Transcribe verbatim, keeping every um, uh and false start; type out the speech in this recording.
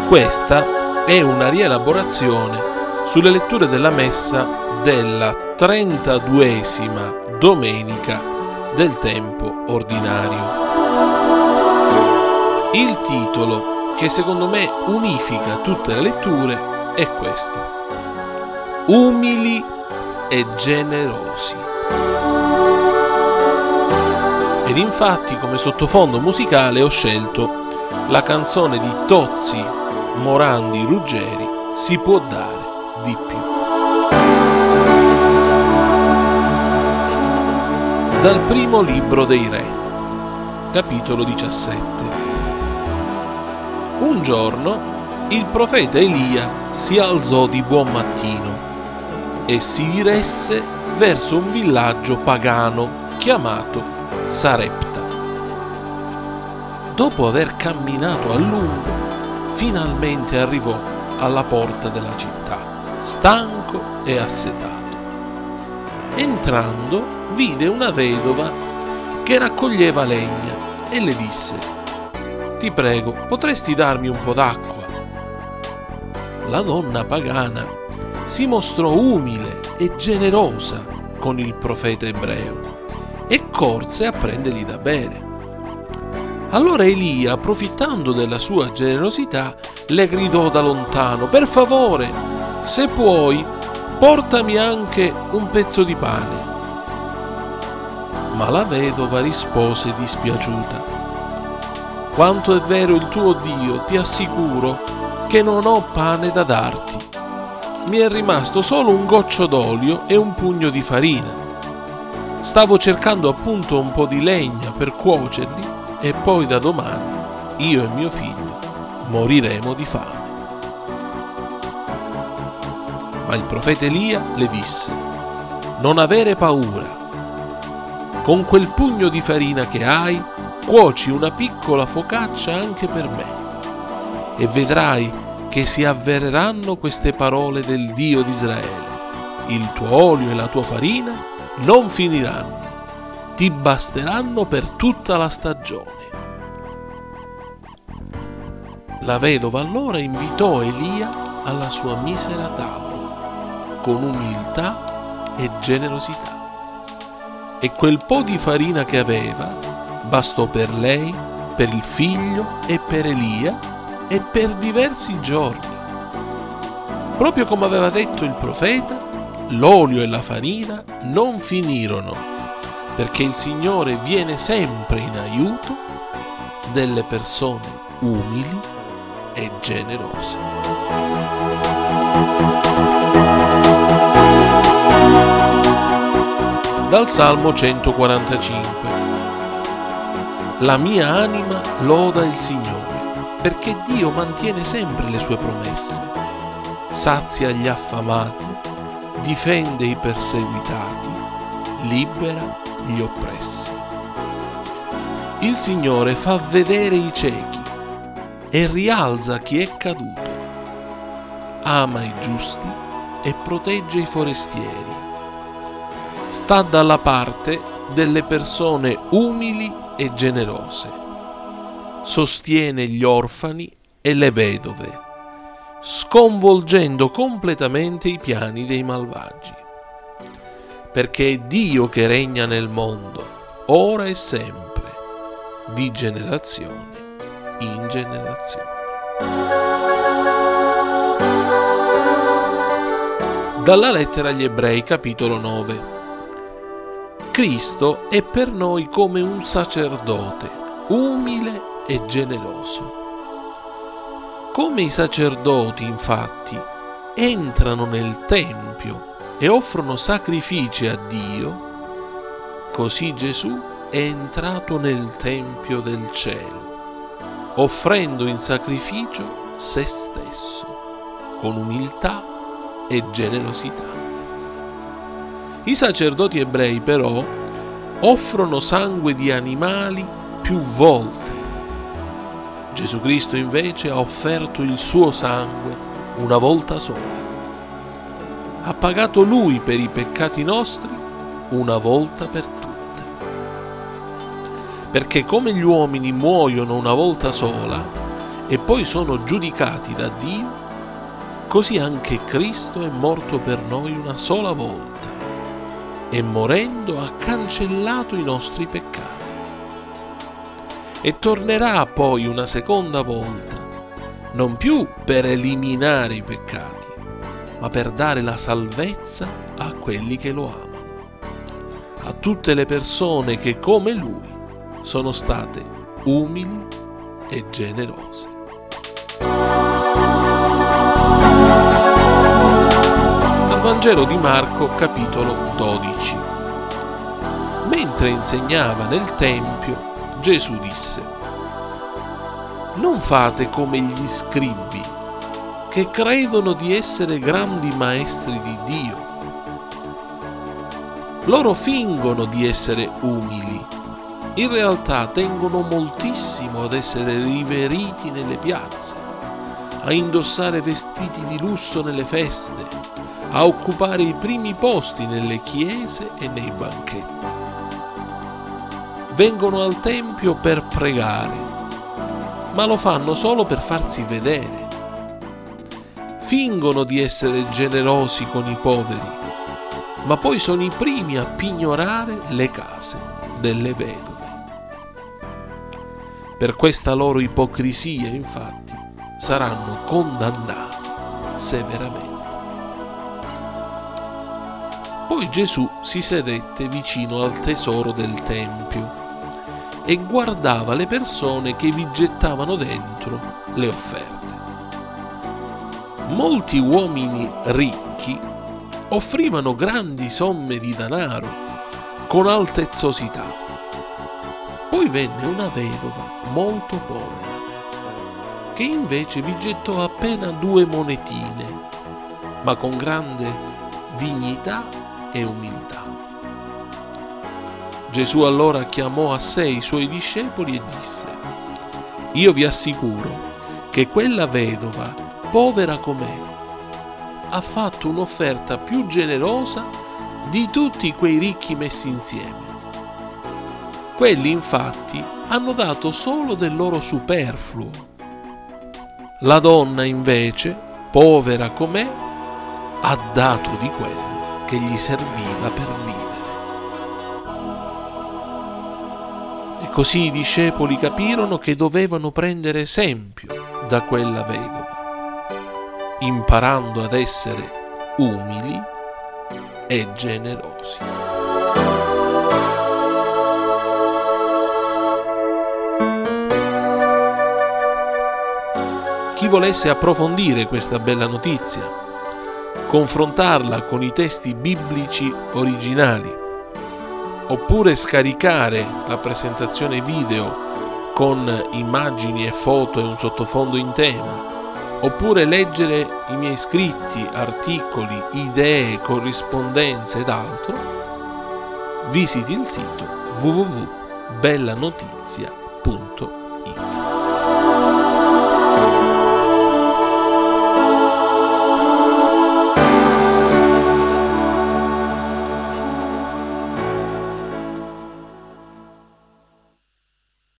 Questa è una rielaborazione sulle letture della messa della trentaduesima domenica del tempo ordinario. Il titolo, che secondo me unifica tutte le letture, è questo: Umili e generosi. Ed infatti come sottofondo musicale ho scelto la canzone di Tozzi Morandi Ruggeri, Si può dare di più. Dal primo libro dei Re, capitolo diciassette. Un giorno il profeta Elia si alzò di buon mattino e si diresse verso un villaggio pagano chiamato Sarepta. Dopo aver camminato a lungo, finalmente arrivò alla porta della città, stanco e assetato. Entrando, vide una vedova che raccoglieva legna e le disse: «Ti prego, potresti darmi un po' d'acqua?» La donna pagana si mostrò umile e generosa con il profeta ebreo e corse a prendergli da bere. Allora Elia, approfittando della sua generosità, le gridò da lontano: «Per favore, se puoi, portami anche un pezzo di pane». Ma la vedova rispose dispiaciuta: «Quanto è vero il tuo Dio, ti assicuro che non ho pane da darti. Mi è rimasto solo un goccio d'olio e un pugno di farina. Stavo cercando appunto un po' di legna per cuocerli e poi da domani io e mio figlio moriremo di fame». Ma il profeta Elia le disse: «Non avere paura. Con quel pugno di farina che hai, cuoci una piccola focaccia anche per me, e vedrai che si avvereranno queste parole del Dio di Israele: il tuo olio e la tua farina non finiranno, ti basteranno per tutta la stagione». La vedova allora invitò Elia alla sua misera tavola con umiltà e generosità, e quel po' di farina che aveva bastò per lei, per il figlio e per Elia e per diversi giorni. Proprio come aveva detto il profeta, l'olio e la farina non finirono, perché il Signore viene sempre in aiuto delle persone umili e generose. Dal Salmo centoquarantacinque. La mia anima loda il Signore, perché Dio mantiene sempre le sue promesse. Sazia gli affamati, difende i perseguitati, libera gli oppressi. Il Signore fa vedere i ciechi e rialza chi è caduto. Ama i giusti e protegge i forestieri. Sta dalla parte delle persone umili e generose. Sostiene gli orfani e le vedove, sconvolgendo completamente i piani dei malvagi. Perché è Dio che regna nel mondo, ora e sempre, di generazione in generazione. Dalla lettera agli Ebrei, capitolo nove. Cristo è per noi come un sacerdote, umile e generoso. Come i sacerdoti, infatti, entrano nel Tempio e offrono sacrifici a Dio, così Gesù è entrato nel Tempio del cielo, offrendo in sacrificio se stesso, con umiltà e generosità. I sacerdoti ebrei, però, offrono sangue di animali più volte. Gesù Cristo invece ha offerto il suo sangue una volta sola. Ha pagato Lui per i peccati nostri una volta per tutte. Perché come gli uomini muoiono una volta sola e poi sono giudicati da Dio, così anche Cristo è morto per noi una sola volta e morendo ha cancellato i nostri peccati. E tornerà poi una seconda volta, non più per eliminare i peccati, ma per dare la salvezza a quelli che lo amano, a tutte le persone che come Lui sono state umili e generose. Dal Vangelo di Marco, capitolo dodici. Mentre insegnava nel Tempio, Gesù disse: «Non fate come gli scribi, che credono di essere grandi maestri di Dio. Loro fingono di essere umili, in realtà tengono moltissimo ad essere riveriti nelle piazze, a indossare vestiti di lusso nelle feste, a occupare i primi posti nelle chiese e nei banchetti. Vengono al Tempio per pregare, ma lo fanno solo per farsi vedere. Fingono di essere generosi con i poveri, ma poi sono i primi a pignorare le case delle vedove. Per questa loro ipocrisia, infatti, saranno condannati severamente». Poi Gesù si sedette vicino al tesoro del Tempio e guardava le persone che vi gettavano dentro le offerte. Molti uomini ricchi offrivano grandi somme di denaro con altezzosità. Poi venne una vedova molto povera, che invece vi gettò appena due monetine, ma con grande dignità e umiltà. Gesù allora chiamò a sé i suoi discepoli e disse: «Io vi assicuro che quella vedova, povera com'è, ha fatto un'offerta più generosa di tutti quei ricchi messi insieme. Quelli infatti hanno dato solo del loro superfluo. La donna invece, povera com'è, ha dato di quello che gli serviva per vivere». E così i discepoli capirono che dovevano prendere esempio da quella vedova, imparando ad essere umili e generosi. Chi volesse approfondire questa bella notizia, confrontarla con i testi biblici originali, oppure scaricare la presentazione video con immagini e foto e un sottofondo in tema, oppure leggere i miei scritti, articoli, idee, corrispondenze ed altro, visiti il sito w w w punto bella notizia punto